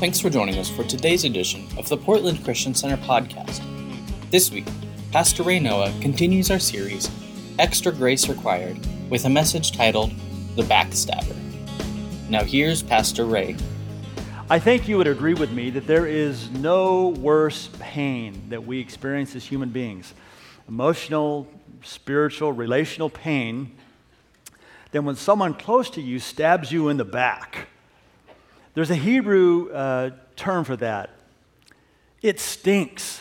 Thanks for joining us for today's edition of the Portland Christian Center podcast. This week, Pastor Ray Noah continues our series, Extra Grace Required, with a message titled, The Backstabber. Now here's Pastor Ray. I think you would agree with me that there is no worse pain that we experience as human beings, emotional, spiritual, relational pain, than when someone close to you stabs you in the back. There's a Hebrew term for that. It stinks.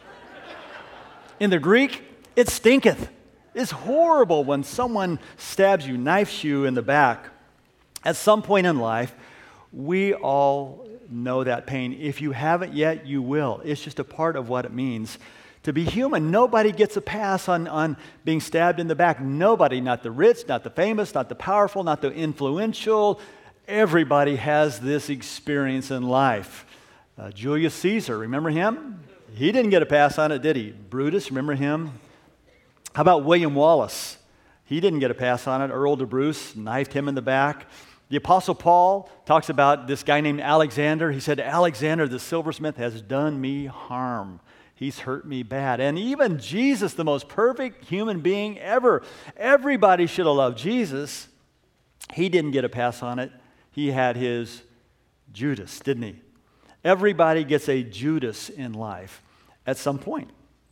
In the Greek, it stinketh. It's horrible when someone stabs you, knifes you in the back. At some point in life, we all know that pain. If you haven't yet, you will. It's just a part of what it means to be human. Nobody gets a pass on being stabbed in the back. Nobody, not the rich, not the famous, not the powerful, not the influential. Everybody has this experience in life. Julius Caesar, remember him? He didn't get a pass on it, did he? Brutus, remember him? How about William Wallace? He didn't get a pass on it. Earl de Bruce knifed him in the back. The Apostle Paul talks about this guy named Alexander. He said, Alexander the silversmith has done me harm. He's hurt me bad. And even Jesus, the most perfect human being ever, everybody should have loved Jesus. He didn't get a pass on it. He had his Judas, didn't he? Everybody gets a Judas in life at some point.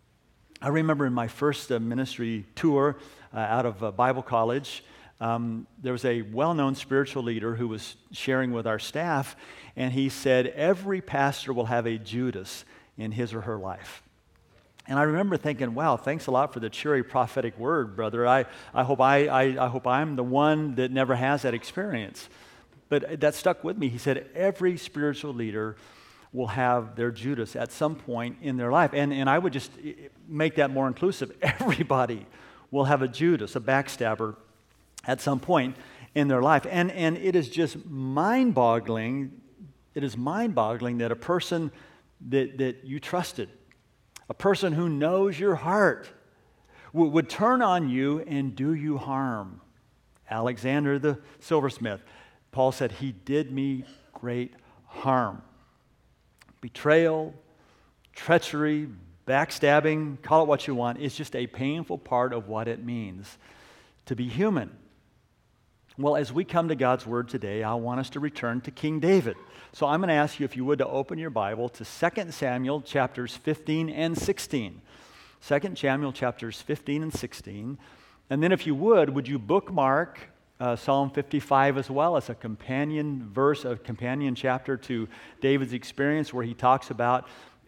I remember in my first ministry tour out of Bible college, there was a well-known spiritual leader who was sharing with our staff, and he said, every pastor will have a Judas in his or her life. And I remember thinking, wow, thanks a lot for the cheery prophetic word, brother. I hope I'm the one that never has that experience. But that stuck with me. He said, every spiritual leader will have their Judas at some point in their life. And I would just make that more inclusive. Everybody will have a Judas, a backstabber, at some point in their life. And it is just mind-boggling. It is mind-boggling that a person that you trusted, a person who knows your heart, would turn on you and do you harm. Alexander the silversmith, Paul said, he did me great harm. Betrayal, treachery, backstabbing, call it what you want, it's just a painful part of what it means to be human. Well, as we come to God's Word today, I want us to return to King David. So I'm going to ask you, if you would, to open your Bible to 2 Samuel chapters 15 and 16. 2 Samuel chapters 15 and 16. And then if you would you bookmark Psalm 55 as well as a companion verse, a companion chapter to David's experience where he talks about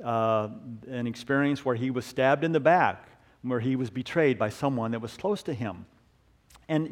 an experience where he was stabbed in the back, where he was betrayed by someone that was close to him. And,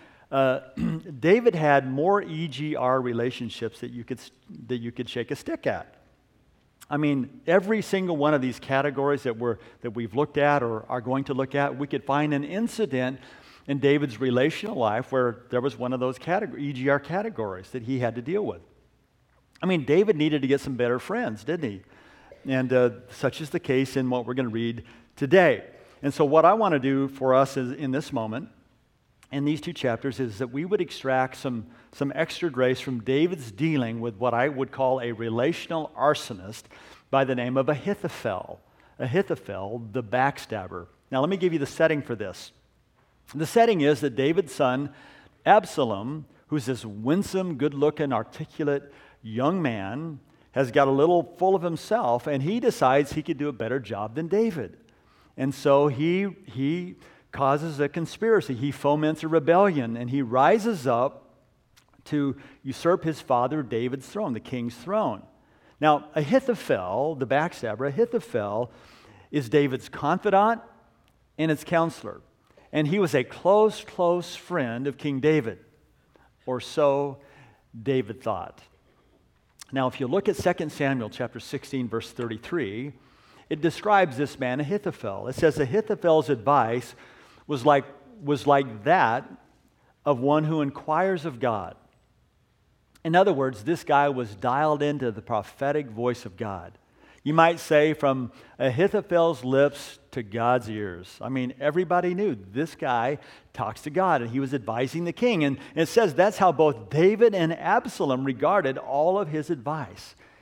David had more EGR relationships that you could shake a stick at. I mean, every single one of these categories that we've looked at or are going to look at, we could find an incident in David's relational life where there was one of those EGR categories that he had to deal with. I mean, David needed to get some better friends, didn't he? And such is the case in what we're going to read today. And so what I want to do for us is, in this moment, in these two chapters, is that we would extract some extra grace from David's dealing with what I would call a relational arsonist by the name of Ahithophel. Ahithophel, the backstabber. Now, let me give you the setting for this. The setting is that David's son, Absalom, who's this winsome, good-looking, articulate young man, has got a little full of himself, and he decides he could do a better job than David. And so he causes a conspiracy. He foments a rebellion, and he rises up to usurp his father David's throne, the king's throne. Now, Ahithophel, the backstabber, Ahithophel is David's confidant and his counselor. And he was a close friend of King David, or so David thought. Now, if you look at 2 Samuel chapter 16, verse 33, it describes this man Ahithophel. It says Ahithophel's advice was like that of one who inquires of God. In other words, this guy was dialed into the prophetic voice of God. You might say from Ahithophel's lips to God's ears. I mean, everybody knew this guy talks to God, and he was advising the king. And it says that's how both David and Absalom regarded all of his advice.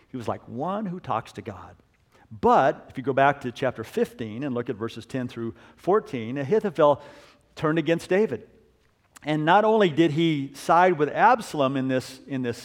He was like one who talks to God. But if you go back to chapter 15 and look at verses 10 through 14, Ahithophel turned against David. And not only did he side with Absalom in this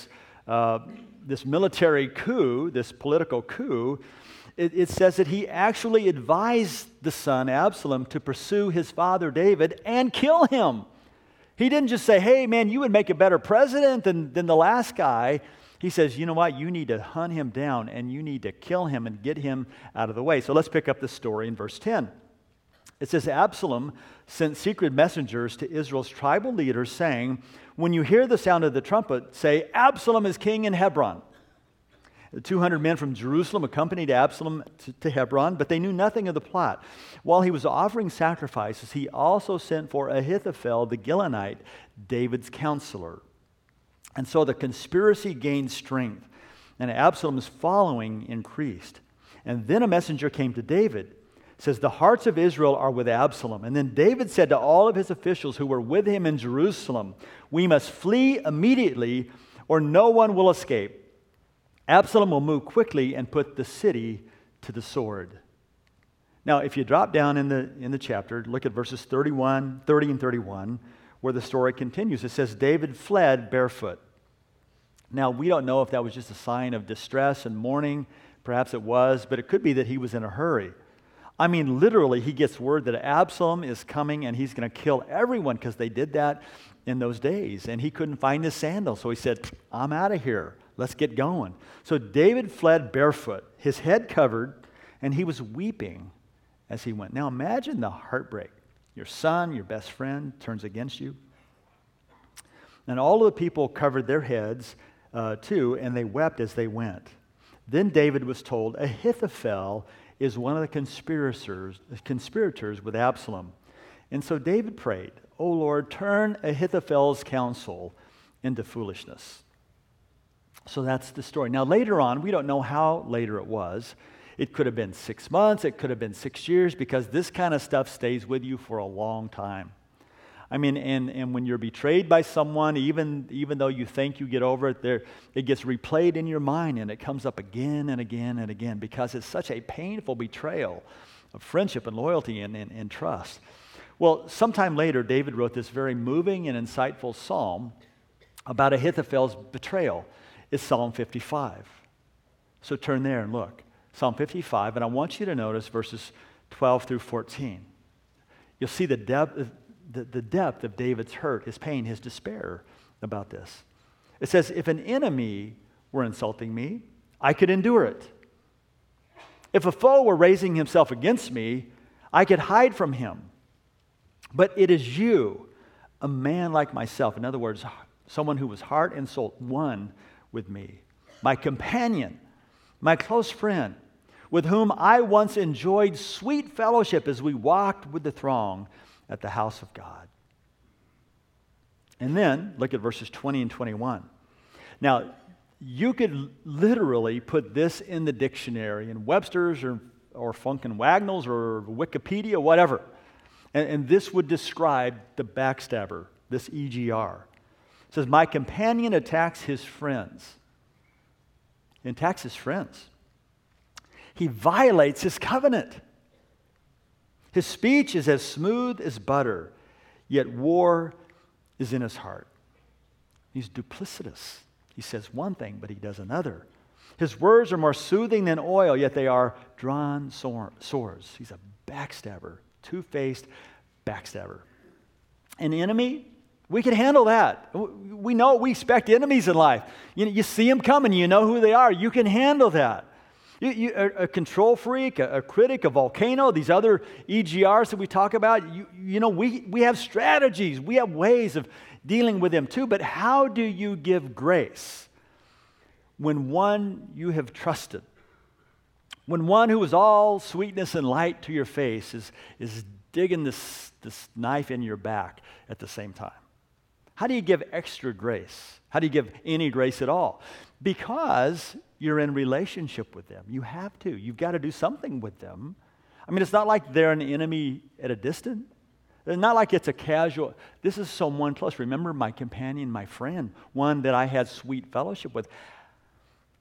military coup, this political coup, it says that he actually advised the son Absalom to pursue his father David and kill him. He didn't just say, hey man, you would make a better president than the last guy. He says, you know what, you need to hunt him down and you need to kill him and get him out of the way. So let's pick up the story in verse 10. It says, Absalom sent secret messengers to Israel's tribal leaders saying, when you hear the sound of the trumpet, say, Absalom is king in Hebron. The 200 men from Jerusalem accompanied Absalom to Hebron, but they knew nothing of the plot. While he was offering sacrifices, he also sent for Ahithophel the Gilonite, David's counselor. And so the conspiracy gained strength, and Absalom's following increased. And then a messenger came to David. It says, the hearts of Israel are with Absalom. And then David said to all of his officials who were with him in Jerusalem, we must flee immediately, or no one will escape. Absalom will move quickly and put the city to the sword. Now, if you drop down in the chapter, look at verses 30 and 31, where the story continues. It says, David fled barefoot. Now, we don't know if that was just a sign of distress and mourning. Perhaps it was, but it could be that he was in a hurry. I mean, literally, he gets word that Absalom is coming and he's going to kill everyone because they did that in those days. And he couldn't find his sandals, so he said, I'm out of here. Let's get going. So David fled barefoot, his head covered, and he was weeping as he went. Now imagine the heartbreak. Your son, your best friend, turns against you. And all of the people covered their heads too, and they wept as they went. Then David was told, Ahithophel is one of the conspirators with Absalom. And so David prayed, O Lord, turn Ahithophel's counsel into foolishness. So that's the story. Now later on, we don't know how later it was. It could have been 6 months, it could have been 6 years, because this kind of stuff stays with you for a long time. I mean, and when you're betrayed by someone, even though you think you get over it, it gets replayed in your mind, and it comes up again and again and again, because it's such a painful betrayal of friendship and loyalty and trust. Well, sometime later, David wrote this very moving and insightful psalm about Ahithophel's betrayal. It's Psalm 55. So turn there and look. Psalm 55, and I want you to notice verses 12 through 14. You'll see the depth of David's hurt, his pain, his despair about this. It says, if an enemy were insulting me, I could endure it. If a foe were raising himself against me, I could hide from him. But it is you, a man like myself, in other words, someone who was heart and soul one with me, my companion, my close friend, with whom I once enjoyed sweet fellowship as we walked with the throng at the house of God. And then, look at verses 20 and 21. Now, you could literally put this in the dictionary, in Webster's or Funk and Wagnalls or Wikipedia, whatever. And this would describe the backstabber, this EGR. It says, my companion attacks his friends. He attacks his friends. He violates his covenant. His speech is as smooth as butter, yet war is in his heart. He's duplicitous. He says one thing, but he does another. His words are more soothing than oil, yet they are drawn swords. He's a backstabber, two-faced backstabber. An enemy, we can handle that. We know we expect enemies in life. You see them coming, you know who they are. You can handle that. A control freak, a critic, a volcano, these other EGRs that we talk about, we have strategies. We have ways of dealing with them too. But how do you give grace when one you have trusted, when one who is all sweetness and light to your face is digging this knife in your back at the same time? How do you give extra grace? How do you give any grace at all? Because you're in relationship with them. You have to. You've got to do something with them. I mean, it's not like they're an enemy at a distance. It's not like it's a casual. This is someone close. Remember my companion, my friend, one that I had sweet fellowship with.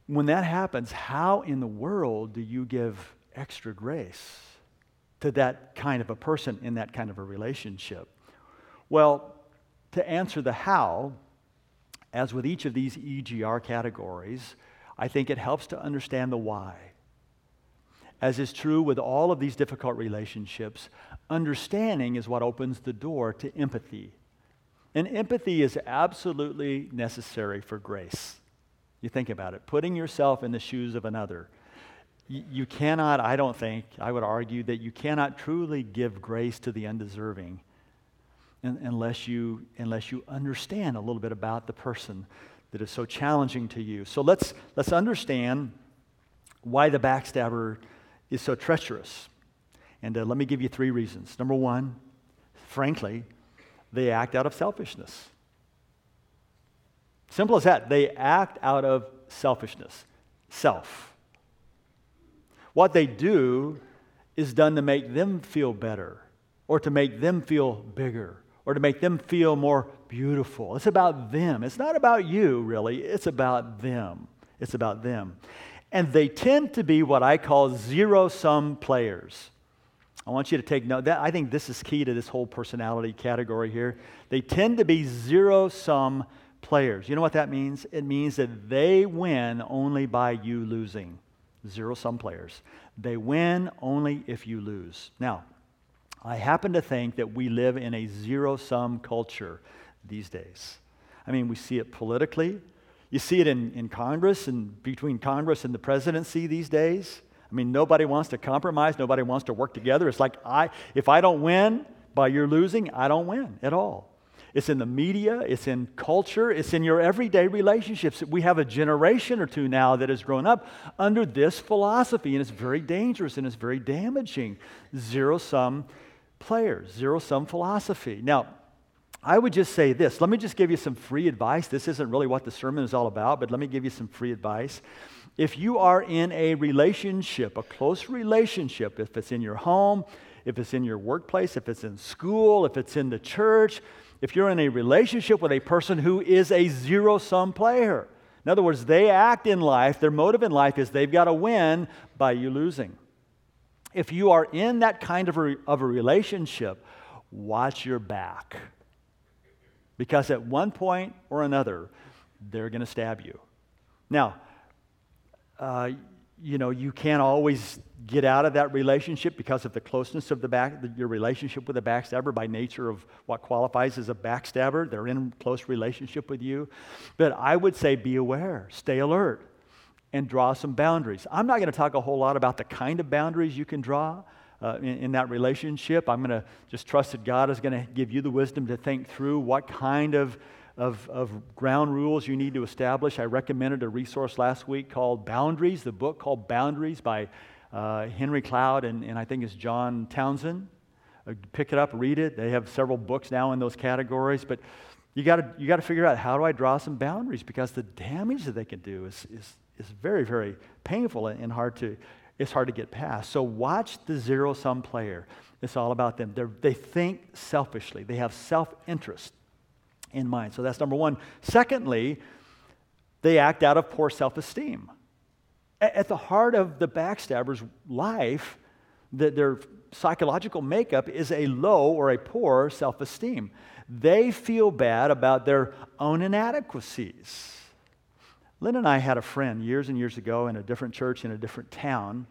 when that happens, how in the world do you give extra grace to that kind of a person in that kind of a relationship? Well, to answer the how, as with each of these EGR categories, I think it helps to understand the why. As is true with all of these difficult relationships, understanding is what opens the door to empathy. And empathy is absolutely necessary for grace. You think about it, putting yourself in the shoes of another. You cannot, I don't think, I would argue that you cannot truly give grace to the undeserving unless you understand a little bit about the person that is so challenging to you. So let's understand why the backstabber is so treacherous. And let me give you 3 reasons. Number 1, frankly, they act out of selfishness. Simple as that. They act out of selfishness. Self. What they do is done to make them feel better, or to make them feel bigger, or to make them feel more beautiful. It's about them. It's not about you, really. It's about them. It's about them. And they tend to be what I call zero-sum players. I want you to take note. I think this is key to this whole personality category here. They tend to be zero-sum players. You know what that means? It means that they win only by you losing. Zero-sum players. They win only if you lose. Now, I happen to think that we live in a zero-sum culture these days. I mean, we see it politically. You see it in Congress and between Congress and the presidency these days. I mean, nobody wants to compromise. Nobody wants to work together. It's like, if I don't win by your losing, I don't win at all. It's in the media. It's in culture. It's in your everyday relationships. We have a generation or two now that has grown up under this philosophy, and it's very dangerous and it's very damaging. Zero-sum players, zero-sum philosophy. Now, I would just say this. Let me just give you some free advice. This isn't really what the sermon is all about, but let me give you some free advice. If you are in a relationship, a close relationship, if it's in your home, if it's in your workplace, if it's in school, if it's in the church, if you're in a relationship with a person who is a zero-sum player, in other words, they act in life, their motive in life is they've got to win by you losing. If you are in that kind of a relationship, watch your back. Because at one point or another, they're going to stab you. Now, you can't always get out of that relationship because of the closeness of your relationship with the backstabber by nature of what qualifies as a backstabber. They're in close relationship with you. But I would say be aware, stay alert, and draw some boundaries. I'm not going to talk a whole lot about the kind of boundaries you can draw in that relationship. I'm going to just trust that God is going to give you the wisdom to think through what kind of ground rules you need to establish. I recommended a resource last week called Boundaries, the book called Boundaries by Henry Cloud and I think it's John Townsend. Pick it up, read it. They have several books now in those categories, but you got to figure out, how do I draw some boundaries, because the damage that they can do is very, very painful and hard to get past. So watch the zero-sum player. It's all about them. They think selfishly. They have self-interest in mind. So that's number 1. Secondly, they act out of poor self-esteem. At the heart of the backstabber's life, their psychological makeup is a low or a poor self-esteem. They feel bad about their own inadequacies. Lynn and I had a friend years and years ago in a different church in a different town,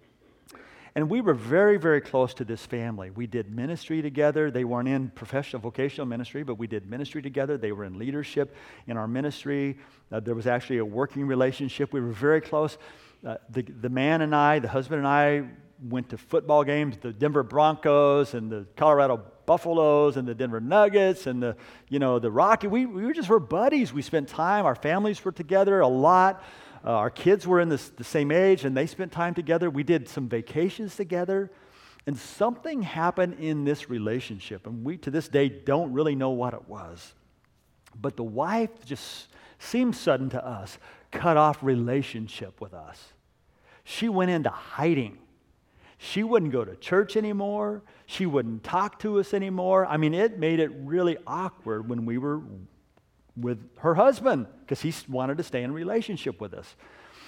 and we were very, very close to this family. We did ministry together. They weren't in professional, vocational ministry, but we did ministry together. They were in leadership in our ministry. There was actually a working relationship. We were very close. The man and I, the husband and I, went to football games, the Denver Broncos and the Colorado Buffaloes and the Denver Nuggets and the Rocky. We were buddies. We spent time. Our families were together a lot. Our kids were in the same age, and they spent time together. We did some vacations together, and something happened in this relationship, and we, to this day, don't really know what it was. But the wife just seemed sudden to us, cut off relationship with us. She went into hiding. She wouldn't go to church anymore. She wouldn't talk to us anymore. I mean, it made it really awkward when we were with her husband, because he wanted to stay in a relationship with us.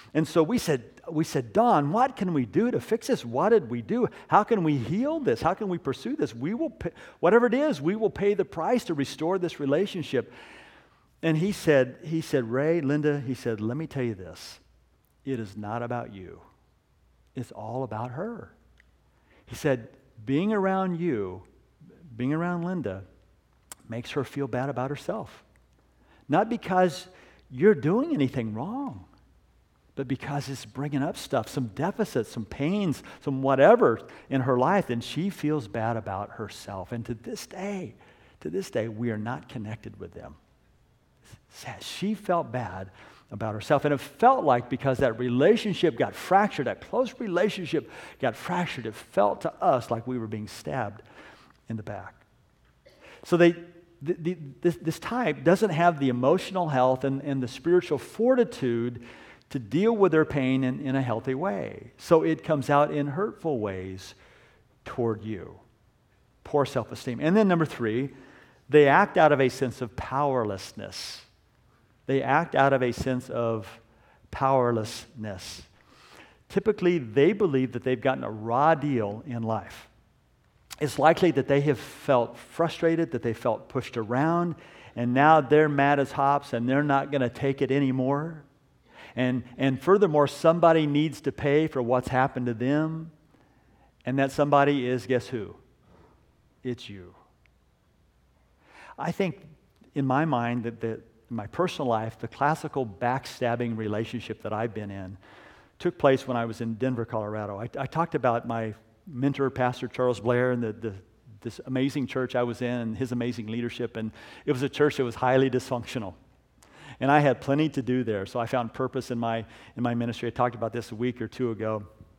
And so we said, Don, what can we do to fix this? What did we do? How can we heal this? How can we pursue this? We will pay, whatever it is, we will pay the price to restore this relationship. And he said, Ray, Linda, he said, let me tell you this. It is not about you. It's all about her. He said, being around you, being around Linda, makes her feel bad about herself. Not because you're doing anything wrong, but because it's bringing up stuff, some deficits, some pains, some whatever in her life, and she feels bad about herself. And to this day, we are not connected with them. She felt bad about herself. And it felt like because that relationship got fractured, that close relationship got fractured, it felt to us like we were being stabbed in the back. So this type doesn't have the emotional health and the spiritual fortitude to deal with their pain in a healthy way. So it comes out in hurtful ways toward you. Poor self-esteem. And then number 3, they act out of a sense of powerlessness. They act out of a sense of powerlessness. Typically, they believe that they've gotten a raw deal in life. It's likely that they have felt frustrated, that they felt pushed around, and now they're mad as hops and they're not going to take it anymore. And furthermore, somebody needs to pay for what's happened to them, and that somebody is, guess who? It's you. I think, in my mind, that in my personal life, the classical backstabbing relationship that I've been in took place when I was in Denver, Colorado. I talked about my mentor, Pastor Charles Blair, and this amazing church I was in, and his amazing leadership, and it was a church that was highly dysfunctional. And I had plenty to do there, so I found purpose in my ministry. I talked about this a week or two ago.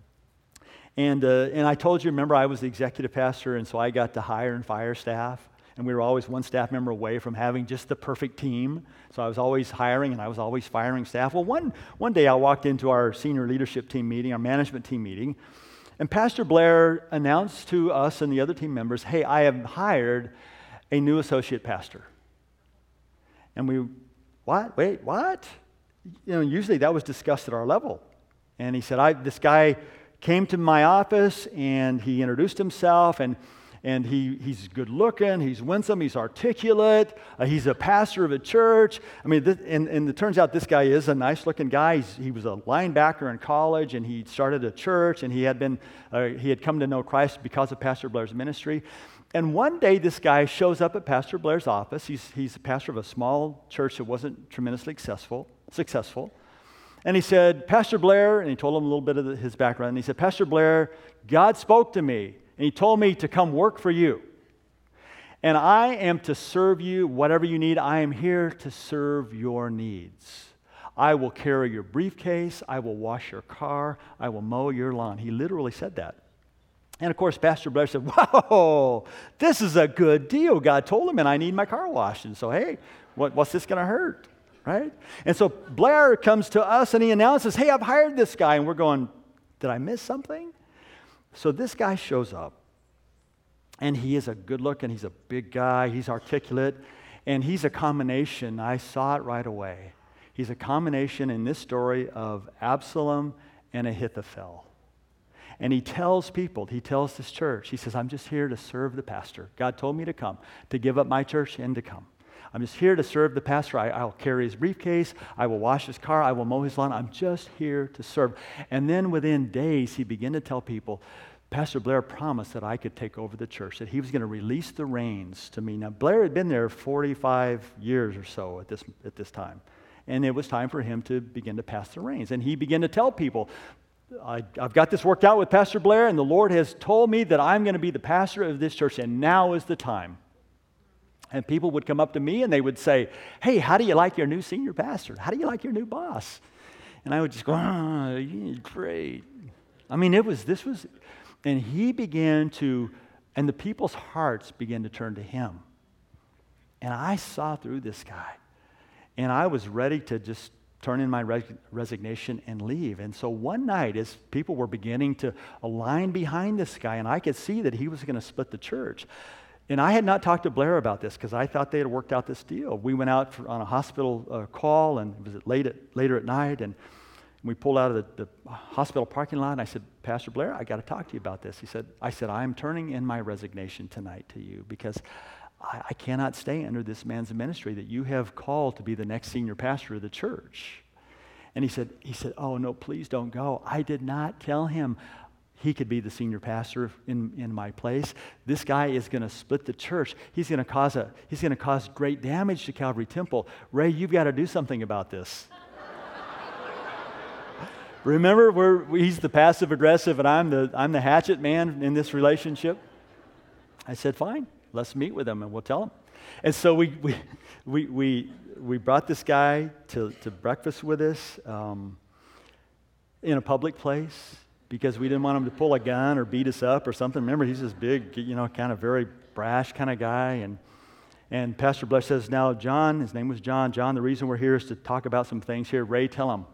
And I told you, remember, I was the executive pastor, and so I got to hire and fire staff. And we were always one staff member away from having just the perfect team. So I was always hiring and I was always firing staff. Well, one day I walked into our senior leadership team meeting, our management team meeting, and Pastor Blair announced to us and the other team members, hey, I have hired a new associate pastor. And we, what? Wait, what? Usually that was discussed at our level. And he said, this guy came to my office and he introduced himself, and he's good looking, he's winsome, he's articulate, he's a pastor of a church. I mean, and it turns out this guy is a nice looking guy. He was a linebacker in college, and he started a church, and he had come to know Christ because of Pastor Blair's ministry. And one day this guy shows up at Pastor Blair's office. He's a pastor of a small church that wasn't tremendously successful. And he said, Pastor Blair, and he told him a little bit of his background, and he said, Pastor Blair, God spoke to me, and he told me to come work for you. And I am to serve you, whatever you need. I am here to serve your needs. I will carry your briefcase. I will wash your car. I will mow your lawn. He literally said that. And of course, Pastor Blair said, whoa, this is a good deal. God told him, and I need my car washed. And so, hey, what's this going to hurt, right? And so Blair comes to us, and he announces, hey, I've hired this guy. And we're going, did I miss something? So this guy shows up, and he is a good looking, he's a big guy, he's articulate, and he's a combination. I saw it right away. He's a combination in this story of Absalom and Ahithophel. And he tells this church, he says, I'm just here to serve the pastor. God told me to come, to give up my church and to come. I'm just here to serve the pastor. I'll carry his briefcase. I will wash his car. I will mow his lawn. I'm just here to serve. And then within days, he began to tell people, Pastor Blair promised that I could take over the church, that he was going to release the reins to me. Now, Blair had been there 45 years or so at this time. And it was time for him to begin to pass the reins. And he began to tell people, I've got this worked out with Pastor Blair, and the Lord has told me that I'm going to be the pastor of this church, and now is the time. And people would come up to me and they would say, hey, how do you like your new senior pastor? How do you like your new boss? And I would just go, great. I mean, and he began to, and the people's hearts began to turn to him. And I saw through this guy. And I was ready to just turn in my resignation and leave. And so one night, as people were beginning to align behind this guy, and I could see that he was going to split the church. And I had not talked to Blair about this because I thought they had worked out this deal. We went out on a hospital call, and it was later at night, and We pulled out of the hospital parking lot, and I said, Pastor Blair, I got to talk to you about this. I said, I'm turning in my resignation tonight to you because I cannot stay under this man's ministry that you have called to be the next senior pastor of the church. And he said, oh, no, please don't go. I did not tell him he could be the senior pastor in my place. This guy is going to split the church. He's going to cause great damage to Calvary Temple. Ray, you've got to do something about this. Remember, he's the passive aggressive, and I'm the hatchet man in this relationship. I said, fine, let's meet with him, and we'll tell him. And so we brought this guy to breakfast with us in a public place because we didn't want him to pull a gun or beat us up or something. Remember, he's this big, kind of very brash kind of guy. And Pastor Blair says, now, John, his name was John. John, the reason we're here is to talk about some things here. Ray, tell him.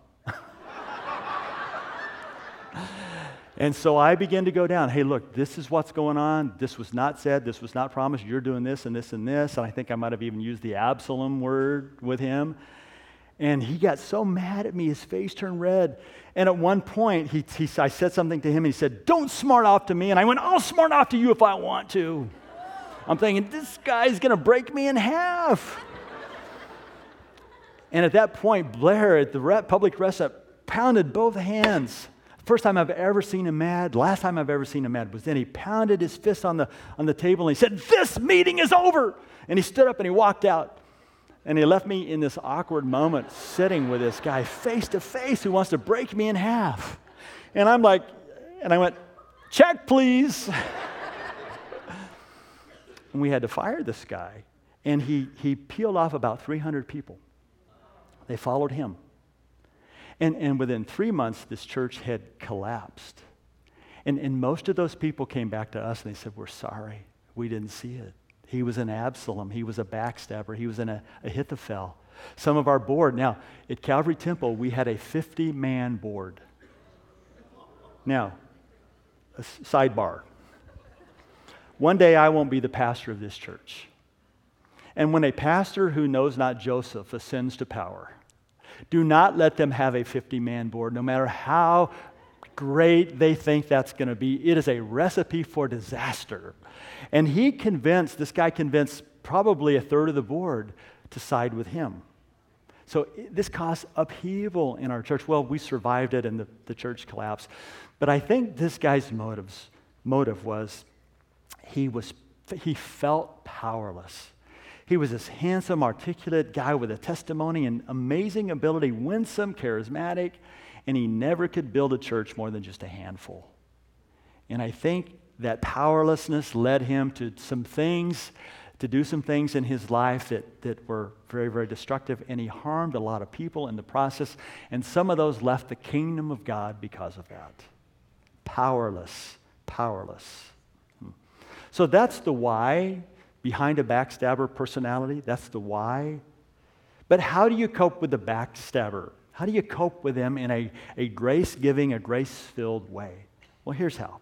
And so I began to go down. Hey, look, this is what's going on. This was not said. This was not promised. You're doing this and this and this. And I think I might have even used the Absalom word with him. And he got so mad at me, his face turned red. And at one point, I said something to him, and he said, don't smart off to me. And I went, I'll smart off to you if I want to. I'm thinking, this guy's going to break me in half. And at that point, Blair at the public restaurant pounded both hands. First time I've ever seen him mad, last time I've ever seen him mad was then he pounded his fist on the table and he said, this meeting is over. And he stood up and he walked out. And he left me in this awkward moment sitting with this guy face to face who wants to break me in half. And I went, check please. And we had to fire this guy. And he peeled off about 300 people. They followed him. And within 3 months, this church had collapsed. And most of those people came back to us and they said, we're sorry. We didn't see it. He was an Absalom. He was a backstabber. He was an Ahithophel. Some of our board. Now, at Calvary Temple, we had a 50-man board. Now, a sidebar. One day I won't be the pastor of this church. And when a pastor who knows not Joseph ascends to power, do not let them have a 50-man board, no matter how great they think that's going to be. It is a recipe for disaster. And this guy convinced probably a third of the board to side with him. So this caused upheaval in our church. Well, we survived it and the church collapsed. But I think this guy's motive was he felt powerless. He was this handsome, articulate guy with a testimony and amazing ability, winsome, charismatic, and he never could build a church more than just a handful. And I think that powerlessness led him to do some things in his life that were very, very destructive, and he harmed a lot of people in the process, and some of those left the kingdom of God because of that. Powerless. So that's the why behind a backstabber personality. That's the why. But how do you cope with the backstabber? How do you cope with them in a grace-giving, a grace-filled way? Well, here's how.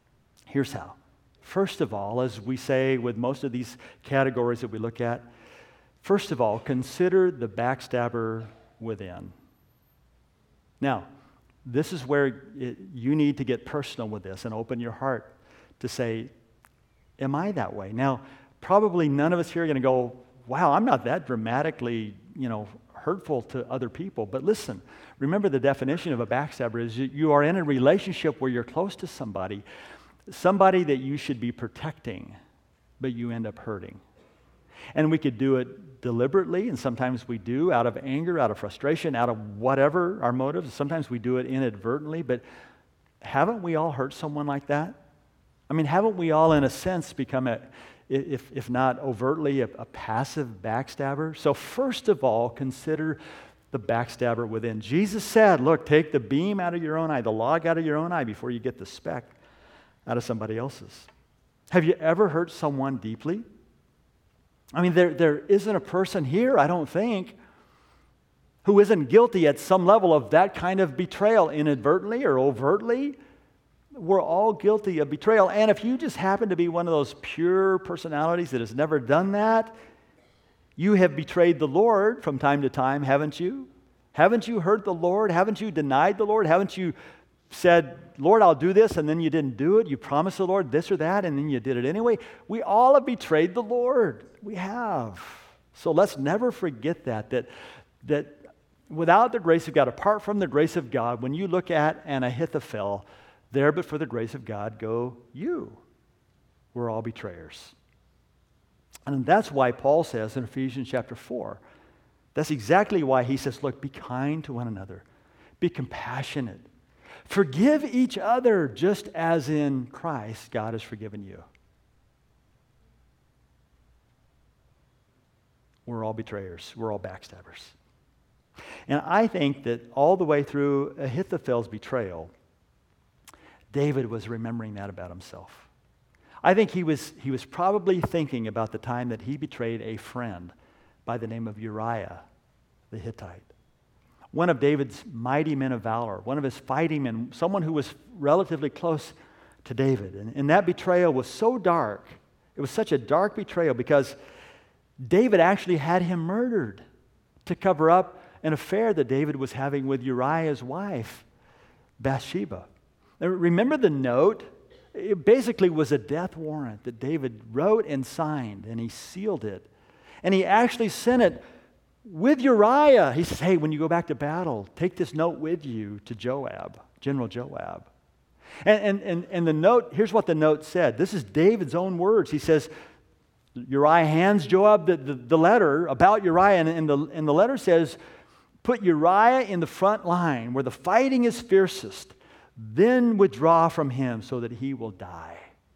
First of all, as we say with most of these categories that we look at, first of all, consider the backstabber within. Now, this is where you need to get personal with this and open your heart to say, am I that way? Now, probably none of us here are going to go, wow, I'm not that dramatically, hurtful to other people. But listen, remember the definition of a backstabber is you are in a relationship where you're close to somebody that you should be protecting, but you end up hurting. And we could do it deliberately, and sometimes we do out of anger, out of frustration, out of whatever our motives. Sometimes we do it inadvertently, but haven't we all hurt someone like that? I mean, haven't we all, in a sense, become if not overtly, a passive backstabber? So first of all, consider the backstabber within. Jesus said, look, take the beam out of your own eye, the log out of your own eye before you get the speck out of somebody else's. Have you ever hurt someone deeply? I mean, there isn't a person here, I don't think, who isn't guilty at some level of that kind of betrayal, inadvertently or overtly. We're all guilty of betrayal. And if you just happen to be one of those pure personalities that has never done that, you have betrayed the Lord from time to time, haven't you? Haven't you heard the Lord? Haven't you denied the Lord? Haven't you said, Lord, I'll do this, and then you didn't do it? You promised the Lord this or that, and then you did it anyway? We all have betrayed the Lord. We have. So let's never forget that without the grace of God, apart from the grace of God, when you look at an Ahithophel, there but for the grace of God go you. We're all betrayers. And that's why Paul says in Ephesians chapter 4, that's exactly why he says, look, be kind to one another. Be compassionate. Forgive each other just as in Christ God has forgiven you. We're all betrayers. We're all backstabbers. And I think that all the way through Ahithophel's betrayal, David was remembering that about himself. I think he was probably thinking about the time that he betrayed a friend by the name of Uriah the Hittite. One of David's mighty men of valor, one of his fighting men, someone who was relatively close to David. And that betrayal was so dark. It was such a dark betrayal because David actually had him murdered to cover up an affair that David was having with Uriah's wife, Bathsheba. Now, remember the note? It basically was a death warrant that David wrote and signed, and he sealed it. And he actually sent it with Uriah. He says, hey, when you go back to battle, take this note with you to Joab, General Joab. And the note, here's what the note said. This is David's own words. He says, Uriah hands Joab the letter about Uriah, and the letter says, put Uriah in the front line where the fighting is fiercest, then withdraw from him so that he will die.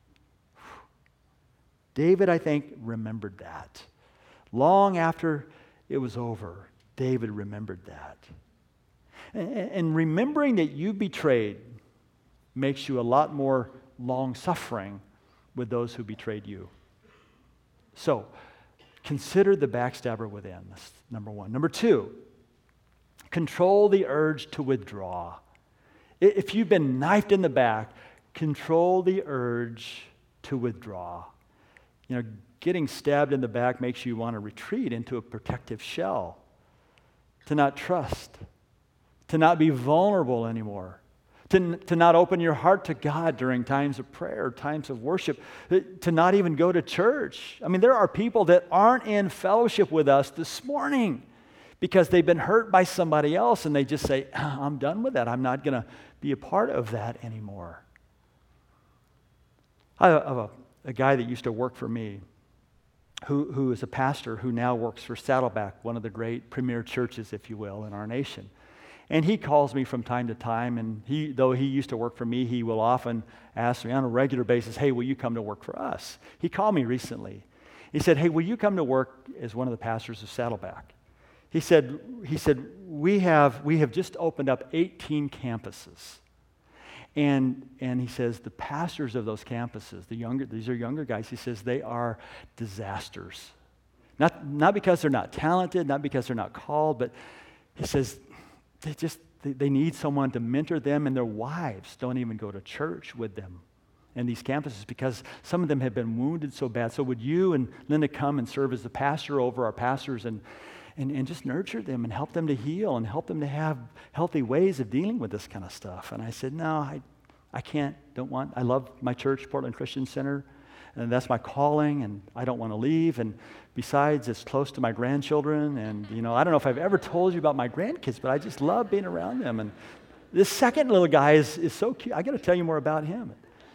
David, I think, remembered that. Long after it was over, David remembered that. And remembering that you betrayed makes you a lot more long-suffering with those who betrayed you. So, consider the backstabber within. That's number one. Number two, control the urge to withdraw. If you've been knifed in the back, control the urge to withdraw. You know, getting stabbed in the back makes you want to retreat into a protective shell, to not trust, to not be vulnerable anymore, to not open your heart to God during times of prayer, times of worship, to not even go to church. I mean, there are people that aren't in fellowship with us this morning because they've been hurt by somebody else and they just say, I'm done with that. I'm not going to be a part of that anymore. I have a guy that used to work for me who is a pastor who now works for Saddleback, one of the great premier churches, if you will, in our nation. And he calls me from time to time, and though he used to work for me, he will often ask me on a regular basis, hey, will you come to work for us? He called me recently. He said, hey, will you come to work as one of the pastors of Saddleback? He said, we have just opened up 18 campuses. And he says, the pastors of those campuses, these are younger guys, he says, they are disasters. Not because they're not talented, not because they're not called, but he says, they need someone to mentor them, and their wives don't even go to church with them in these campuses because some of them have been wounded so bad. So would you and Linda come and serve as the pastor over our pastors and just nurture them and help them to heal and help them to have healthy ways of dealing with this kind of stuff? And I said, no, I can't, don't want. I love my church, Portland Christian Center, and that's my calling, and I don't want to leave. And besides, it's close to my grandchildren, and I don't know if I've ever told you about my grandkids, but I just love being around them. And this second little guy is so cute. I got to tell you more about him.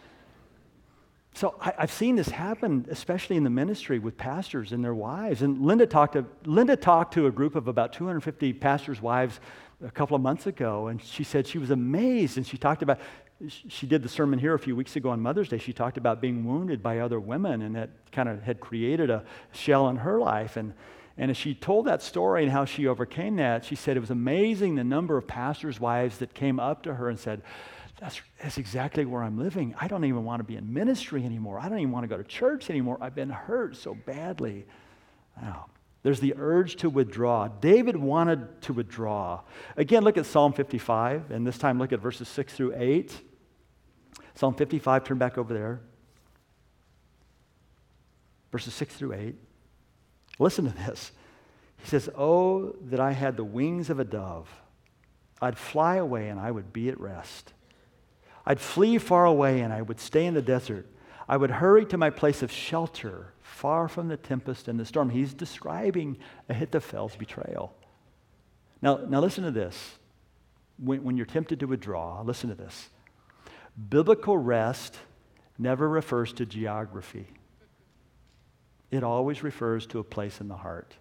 So I've seen this happen, especially in the ministry with pastors and their wives. And Linda talked to a group of about 250 pastors' wives a couple of months ago, and she said she was amazed. And she did the sermon here a few weeks ago on Mother's Day. She talked about being wounded by other women, and that kind of had created a shell in her life. And as she told that story and how she overcame that, she said it was amazing the number of pastors' wives that came up to her and said, that's exactly where I'm living. I don't even want to be in ministry anymore. I don't even want to go to church anymore. I've been hurt so badly. Wow. There's the urge to withdraw. David wanted to withdraw. Again, look at Psalm 55, and this time look at verses 6 through 8. Psalm 55, turn back over there. Verses 6 through 8. Listen to this. He says, oh, that I had the wings of a dove. I'd fly away and I would be at rest. I'd flee far away and I would stay in the desert. I would hurry to my place of shelter, far from the tempest and the storm. He's describing Ahithophel's betrayal. Now listen to this. When you're tempted to withdraw, listen to this. Biblical rest never refers to geography. It always refers to a place in the heart.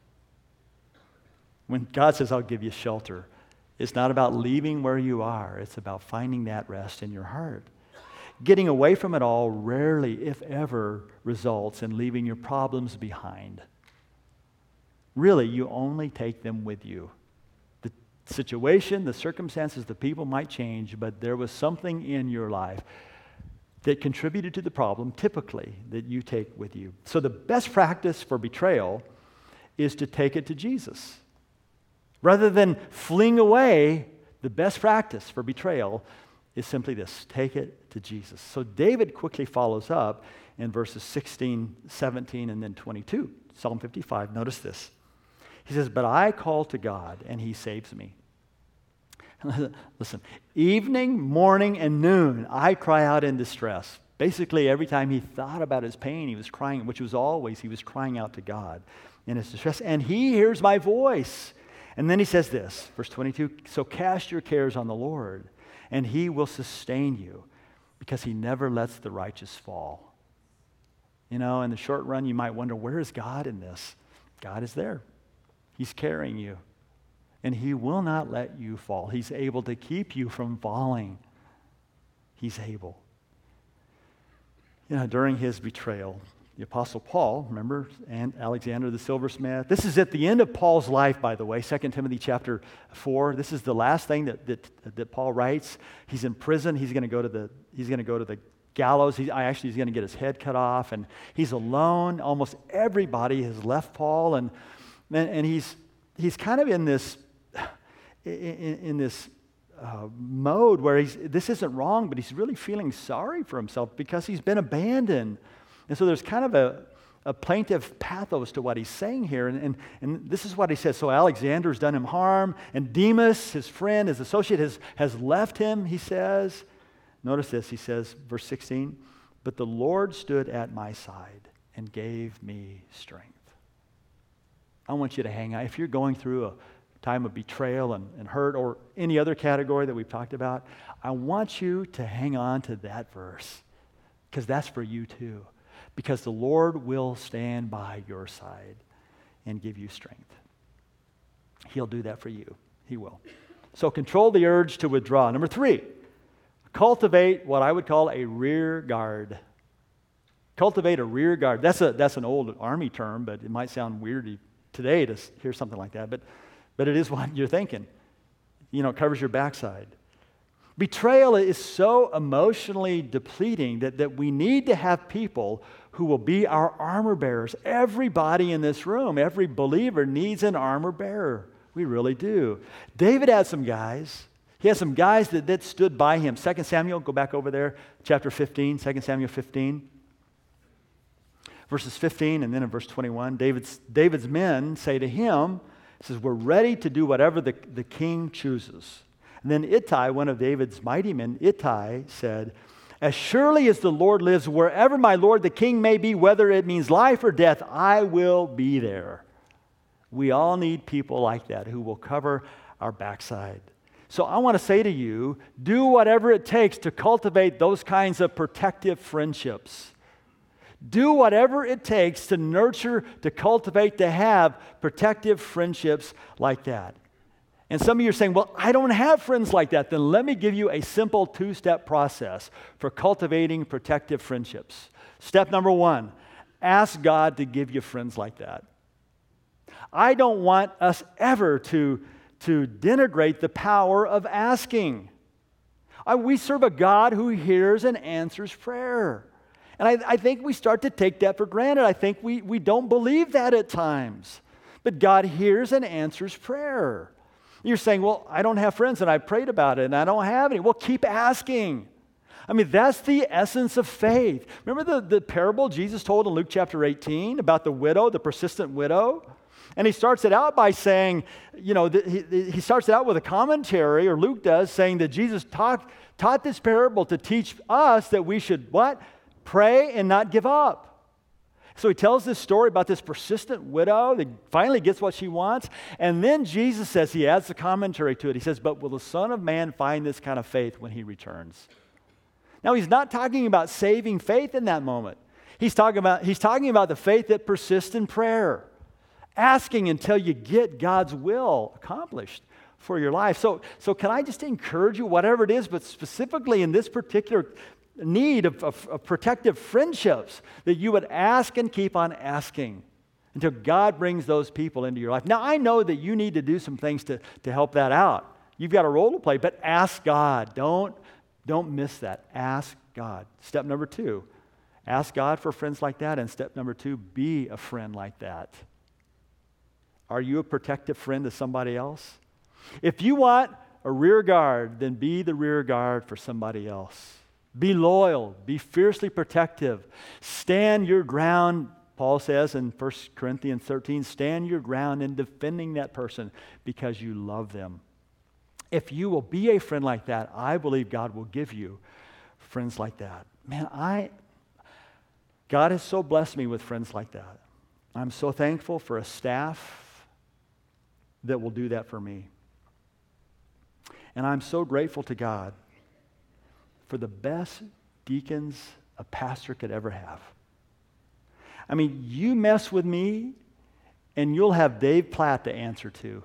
When God says, I'll give you shelter, it's not about leaving where you are. It's about finding that rest in your heart. Getting away from it all rarely, if ever, results in leaving your problems behind. Really, you only take them with you. The situation, the circumstances, the people might change, but there was something in your life that contributed to the problem, typically, that you take with you. So the best practice for betrayal is to take it to Jesus. Rather than fleeing away, the best practice for betrayal is simply this: take it to Jesus. So David quickly follows up in verses 16, 17, and then 22. Psalm 55, notice this. He says, but I call to God, and he saves me. Listen, evening, morning, and noon, I cry out in distress. Basically, every time he thought about his pain, he was crying, which was always, he was crying out to God in his distress. And he hears my voice. And then he says this, verse 22, so cast your cares on the Lord, and he will sustain you, because he never lets the righteous fall. You know, in the short run, you might wonder, where is God in this? God is there. He's carrying you. And he will not let you fall. He's able to keep you from falling. He's able. You know, during his betrayal, the Apostle Paul, remember, and Alexander the silversmith. This is at the end of Paul's life, by the way, 2 Timothy chapter 4. This is the last thing that Paul writes. He's in prison. He's going to go to the gallows. He's going to get his head cut off, and he's alone. Almost everybody has left Paul, and he's kind of in this mode where this isn't wrong, but he's really feeling sorry for himself because he's been abandoned. And so there's kind of a plaintive pathos to what he's saying here. And this is what he says. So Alexander's done him harm, and Demas, his friend, his associate, has left him, he says. Notice this, he says, verse 16, but the Lord stood at my side and gave me strength. I want you to hang out. If you're going through a time of betrayal and hurt, or any other category that we've talked about, I want you to hang on to that verse, because that's for you too. Because the Lord will stand by your side and give you strength. He'll do that for you. He will. So control the urge to withdraw. Number 3, cultivate what I would call a rear guard. Cultivate a rear guard. That's an old army term, but it might sound weird today to hear something like that. But it is what you're thinking. You know, it covers your backside. Betrayal is so emotionally depleting that we need to have people who will be our armor bearers. Everybody in this room, every believer needs an armor bearer. We really do. David had some guys. He had some guys that stood by him. 2 Samuel, go back over there, chapter 15, 2 Samuel 15. Verses 15 and then in verse 21, David's men say to him, he says, we're ready to do whatever the king chooses. And then Ittai, one of David's mighty men, Ittai said, as surely as the Lord lives, wherever my Lord the king may be, whether it means life or death, I will be there. We all need people like that who will cover our backside. So I want to say to you, do whatever it takes to cultivate those kinds of protective friendships. Do whatever it takes to nurture, to cultivate, to have protective friendships like that. And some of you are saying, well, I don't have friends like that. Then let me give you a simple 2-step process for cultivating protective friendships. Step number 1, ask God to give you friends like that. I don't want us ever to denigrate the power of asking. We serve a God who hears and answers prayer. And I think we start to take that for granted. I think we don't believe that at times. But God hears and answers prayer. You're saying, well, I don't have friends, and I prayed about it, and I don't have any. Well, keep asking. I mean, that's the essence of faith. Remember the parable Jesus told in Luke chapter 18 about the widow, the persistent widow? And he starts it out by saying, he starts it out with a commentary, or Luke does, saying that Jesus taught this parable to teach us that we should what? Pray and not give up. So he tells this story about this persistent widow that finally gets what she wants. And then Jesus says, he adds the commentary to it. He says, but will the Son of Man find this kind of faith when he returns? Now, he's not talking about saving faith in that moment. He's talking about the faith that persists in prayer, asking until you get God's will accomplished for your life. So can I just encourage you, whatever it is, but specifically in this particular need of protective friendships, that you would ask and keep on asking until God brings those people into your life. Now, I know that you need to do some things to help that out. You've got a role to play, but ask God. Don't miss that. Ask God. Step number 2, ask God for friends like that. And step number 2, be a friend like that. Are you a protective friend to somebody else? If you want a rear guard, then be the rear guard for somebody else. Be loyal. Be fiercely protective. Stand your ground, Paul says in 1 Corinthians 13, stand your ground in defending that person because you love them. If you will be a friend like that, I believe God will give you friends like that. Man, God has so blessed me with friends like that. I'm so thankful for a staff that will do that for me. And I'm so grateful to God for the best deacons a pastor could ever have. I mean, you mess with me, and you'll have Dave Platt to answer to.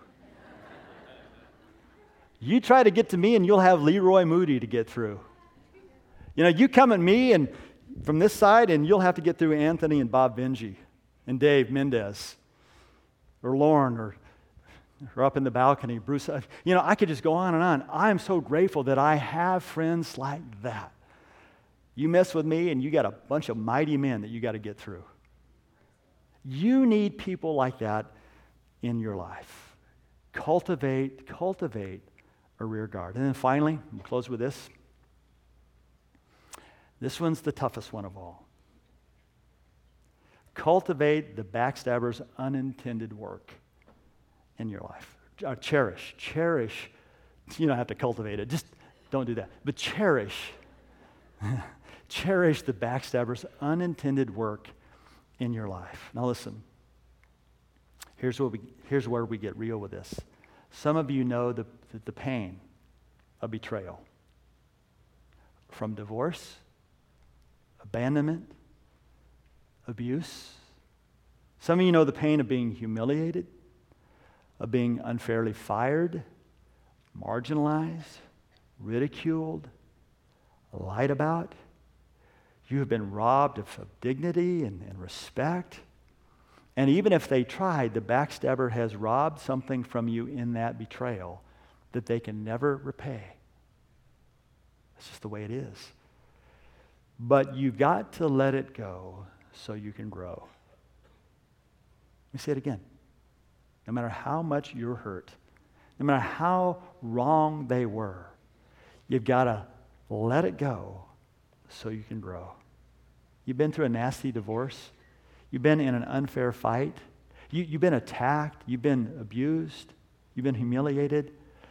You try to get to me, and you'll have Leroy Moody to get through. You come at me and from this side, and you'll have to get through Anthony and Bob Vingy and Dave Mendez or Lauren or up in the balcony, Bruce. I could just go on and on. I'm so grateful that I have friends like that. You mess with me, and you got a bunch of mighty men that you got to get through. You need people like that in your life. Cultivate a rear guard. And then finally, we'll close with this. This one's the toughest one of all. Cultivate the backstabber's unintended work in your life. Cherish. You don't have to cultivate it. Just don't do that. But cherish the backstabber's unintended work in your life. Now listen. Here's where we get real with this. Some of you know the pain of betrayal. From divorce, abandonment, abuse. Some of you know the pain of being humiliated, of being unfairly fired, marginalized, ridiculed, lied about. You have been robbed of dignity and respect. And even if they tried, the backstabber has robbed something from you in that betrayal that they can never repay. That's just the way it is. But you've got to let it go so you can grow. Let me say it again. No matter how much you're hurt, no matter how wrong they were, you've got to let it go so you can grow. You've been through a nasty divorce. You've been in an unfair fight. You've been attacked. You've been abused. You've been humiliated.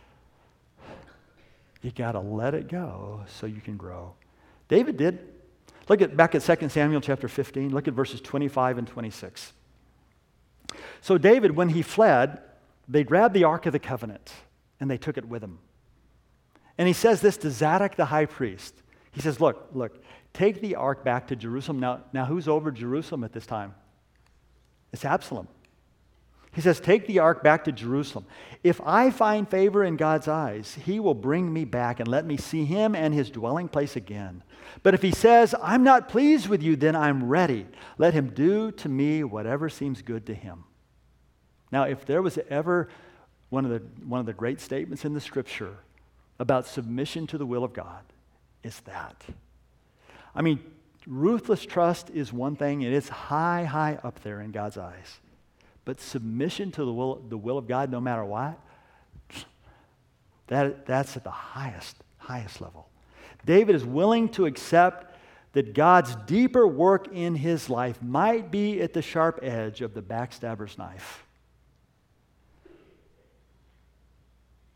You got to let it go so you can grow. David did. Look back at 2 Samuel chapter 15. Look at verses 25 and 26. So David, when he fled, they grabbed the Ark of the Covenant and they took it with them. And he says this to Zadok the high priest. He says, look, take the Ark back to Jerusalem. Now who's over Jerusalem at this time? It's Absalom. He says, take the Ark back to Jerusalem. If I find favor in God's eyes, he will bring me back and let me see him and his dwelling place again. But if he says, I'm not pleased with you, then I'm ready. Let him do to me whatever seems good to him. Now, if there was ever one of the great statements in the Scripture about submission to the will of God, it's that. I mean, ruthless trust is one thing, and it's high up there in God's eyes. But submission to the will of God, no matter what, that's at the highest level. David is willing to accept that God's deeper work in his life might be at the sharp edge of the backstabber's knife.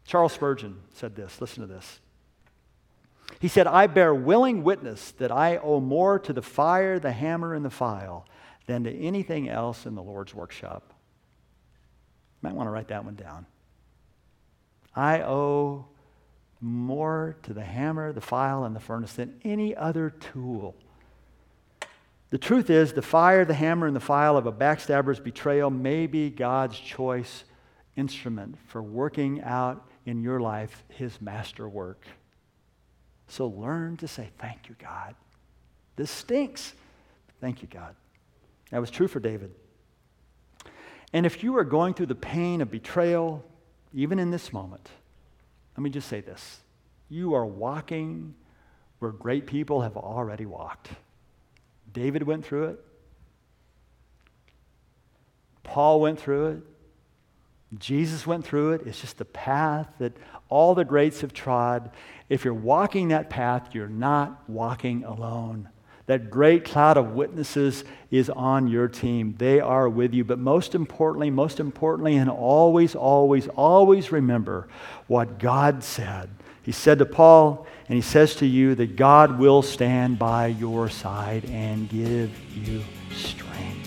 Charles Spurgeon said this. Listen to this. He said, I bear willing witness that I owe more to the fire, the hammer, and the file than to anything else in the Lord's workshop. You might want to write that one down. I owe more to the hammer, the file, and the furnace than any other tool. The truth is, the fire, the hammer, and the file of a backstabber's betrayal may be God's choice instrument for working out in your life his masterwork. So learn to say, thank you, God. This stinks. Thank you, God. That was true for David. And if you are going through the pain of betrayal, even in this moment, let me just say this. You are walking where great people have already walked. David went through it. Paul went through it. Jesus went through it. It's just the path that all the greats have trod. If you're walking that path, you're not walking alone. That great cloud of witnesses is on your team. They are with you. But most importantly, and always remember what God said. He said to Paul, and he says to you, that God will stand by your side and give you strength.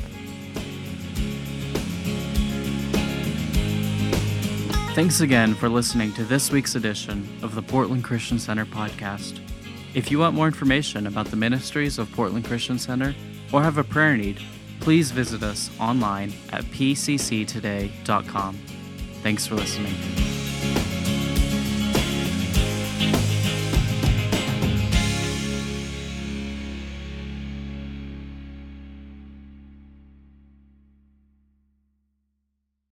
Thanks again for listening to this week's edition of the Portland Christian Center podcast. If you want more information about the ministries of Portland Christian Center or have a prayer need, please visit us online at pcctoday.com. Thanks for listening.